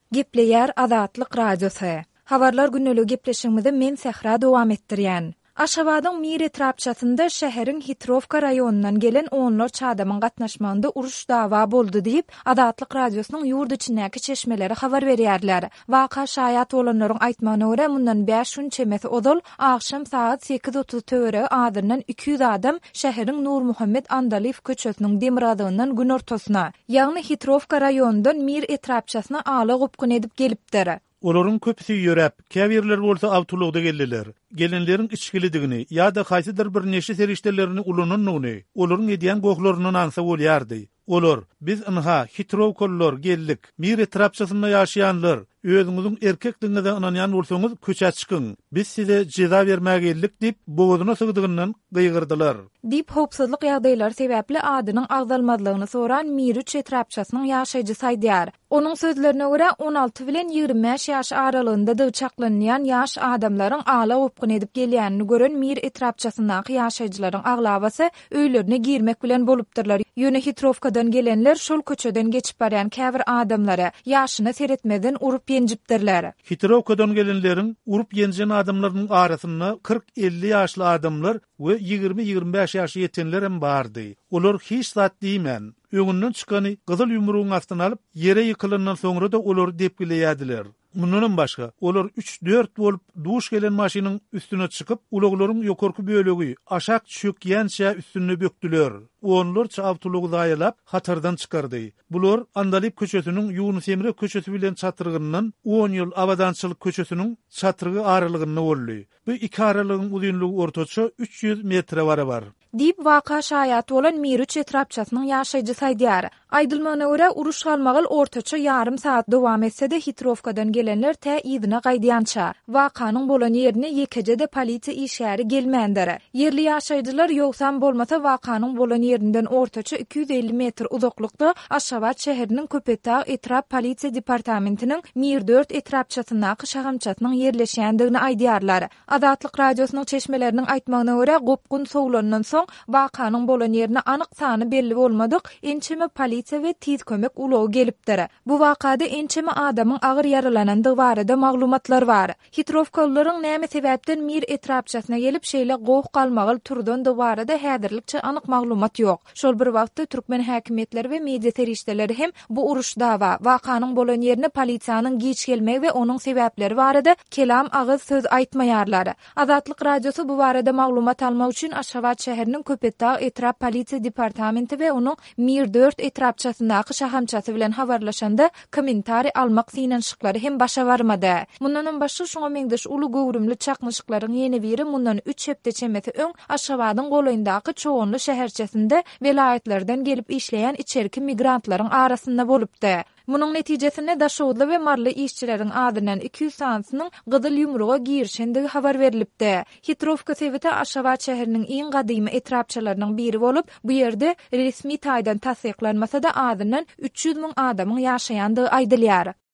Gepleýär Azatlyk radiosu. Habarlar günnäli gepleşigimizde men Sehra dowam etdirýän. Aşgabatyň Mir etrapçasynda şäheriň Hitrovka raýonundan gelen onlarça adamyň gatnaşmagynda uruş dawa boldy diýip Azatlyk radiosynyň ýurt içindäki çeşmeleri habar berýärler. Waka şaýat bolanlaryň aýtmagyna görä mundan 5 gün çemesi odal akşam saat 8:30 töwere adyrnan 200 adam şäheriň Nur Muhammed Andaliýew köçesiniň Demiradygyndan gün ortasyna, ýagny Hitrovka raýonundan Mir etrapçasyna ala gopkun edip gelipdir. Olaryň köpüsi ýörep, käbirler bolsa awtolugda geldiler. Gelenleriň içgilidigini ýa-da haýsydyr bir neşe serişdelerini ulununlygyny, olaryň edýän gohlaryny ansa bolýardy. Olar, biz ynha Hitrovkollar geldik. Mir etrapçasynda ýaşaýanlar, özüňiziň erkekligiňizde inanýan bolsaňyz köçe çykyň. Biz size jeza bermäge geldik diýip boğazyna sygdygyndan gıýgyrdylar. Dip howpsuzlyk ýagdaýlary sebäpli adynyň agdalmadlygyny soran Mir etrapçasynyň ýaşaýjy saýdýar. Onuň sözlerine görä 16 bilen 25 ýaş aralygynda döwçaklanýan ýaş adamlaryň ala opkun edip gelýänini gören Mir etrapçasyndaky ýaşaýjylaryň aglabasy öýlerine girmek bilen bolupdyrlar. Ýöne Hitrovkadan gelenler şol köçeden geçip barýan käbir adamlara ýaşyna seretmeden urup ýenjipdirler. Hitrovkadan gelenleriň urup ýenjen adamlaryň arasynda 40-50 ýaşly adamlar we 20-25 ýaşy ýetenler hem bardy. Olar hiç zat diýmän. Öňünden çykany gyzyl ýumrugyň astyna alyp ýere ýykylyndan soňra da olary depgileýärdiler. Mundan başga, olar 3-4 bolup duş gelen maşynyň üstüne çykyp, ulaglaryň ýokarky bölegi aşak çökýänçe üstüne bökdiler. Onlar çawtulugy daýalap hatardan çykardy. Bular Andaliýew köçesiniň Ýunus Emre köçesi bilen çatyrgyndan 10 ýyl awadançylyk köçesiniň çatyrgy aralygyny boldy. Bu iki aralygyň uzunlygy ortaça 300 metre barabar. Dip waka şaýat bolan Mir etrapçasynyň ýaşaýjy saýdýar. Aýdylmagyna görä uruş galmagyl ortaça ýarym saat dowam etse-de Hitrovkadan gelenler tä ýygyna gaýdýança. Wakanyň bolan ýerine ýekejede polisiýa işgäri gelmändir. Yerli ýaşaýjylar ýoksam bolmasa wakanyň bolan ýerinden ortaça 250 metr uzaklykda Aşgabat şäheriniň Köpetag etrap polisiýa departamentiniň Mir 4 etrapçasyndaky şahamçatynyň ýerleşýändigini aýdýarlar. Azatlyk radiosynyň çeşmeleriniň aýtmagyna görä gopkun sowlandan soň wakanyň bolan ýerine anyk sany belli bolmadyk ençeme polisiýa we tiz kömek ulagy gelipdir. Bu wakada ençeme adamyň agyr yaralanandygy barada maglumatlar bar. Hitrovkallaryň näme sebäpden Mir etrapçasyna gelip şeýle gowy galmagyl turdan da barada häzirlikçe anyk maglumat ýok. Şol bir wagtda türkmen häkimetleri we media terişdeleri hem bu uruş dawa wakanyň bolan ýerine polisiýanyň giç gelmegi we onuň sebäpleri barada kelam agyz söz aýtmaýarlar. Azatlyk radiosu bu barada maglumat almak üçin Aşgabat şäheriniň Köpetag etrap polisiýa departamenti we onuň Mir 4 etrapçasyndaky şahamçasy bilen habarlaşanda kommentari almak synanşyklary hem başa barmady. Mundan başga şoňa meňdeş uly gowrumly çaknyşyklaryň ýene biri mundan 3 hepde çemesi öň Aşgabatyň goýundaky çoğunly şäherçesinde welaýetlerden gelip işleýän içerki migrantlaryň arasynda bolupdy. Munyň netijesinde daşowly we marly işçileriň adyndan 200 sanysynyň gyzyl ýumruga girişendigi habar berilipdi. Hitrovka sebäti Aşgabat şäheriniň iň gadymy etrapçalarynyň biri bolup, bu ýerde resmi taýdan tasdiklanmasa da adyndan 300 000 adamyň ýaşaýandygy aýdylýar.